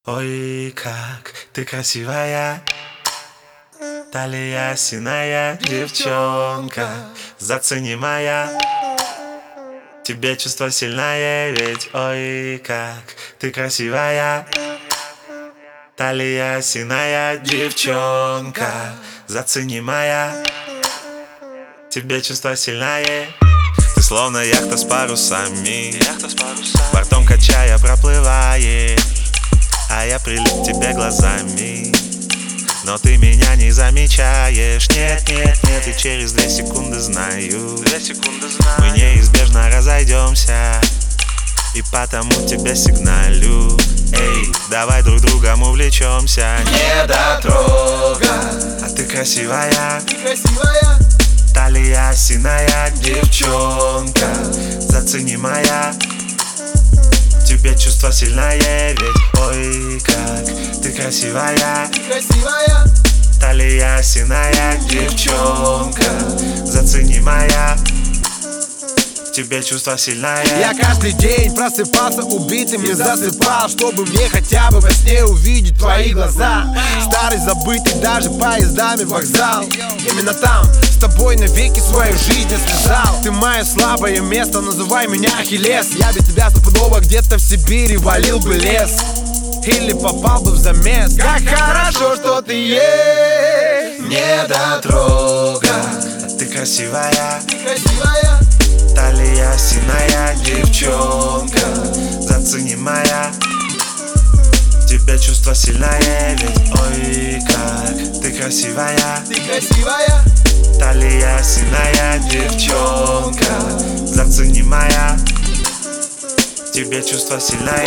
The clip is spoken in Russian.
Ой, как ты красивая, талия синая, девчонка, зацени моя. Тебе чувство сильное, ведь ой, как ты красивая, талия синая, девчонка, зацени моя. Тебе чувство сильное. Ты словно яхта с парусами, бортом качая проплываешь, а я прилип к тебе глазами. Но ты меня не замечаешь. Нет, нет, нет, и через 2 секунды знаю, мы неизбежно разойдемся, и потому тебе сигналю: эй, давай друг другом увлечемся. Недотрога, а ты красивая, талия синая, девчонка, зацени моя. Тебе чувство сильное, ведь ой, как ты красивая, талия синая, девчонка, зацени моя. Тебе чувство сильное. Я каждый день просыпался убитым и засыпал, чтобы мне хотя бы во сне увидеть твои глаза. Старый забытый даже поездами вокзал. Именно там с тобой навеки свою жизнь я связал. Ты мое слабое место, называй меня Ахиллес. Я без тебя стопудово где-то в Сибири валил бы лес, или попал бы в замес. Как хорошо, что ты есть. Недотрога, а ты красивая, талия синая, девчонка, зацени моя. Тебе чувство сильное, ведь ой, как ты красивая, талия синая, девчонка, зацени моя. Тебе чувство сильное.